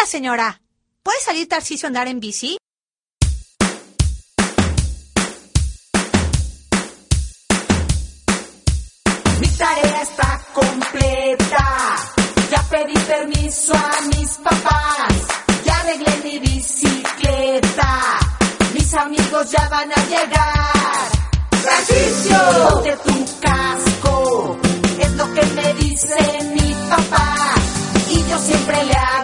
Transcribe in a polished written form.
Oiga, señora, ¿puede salir Tarcisio a andar en bici? Mi tarea está completa. Ya pedí permiso a mis papás. Ya arreglé mi bicicleta. Mis amigos ya van a llegar. ¡Tarcisio! Ponte tu casco. Es lo que me dice mi papá. Y yo siempre le hago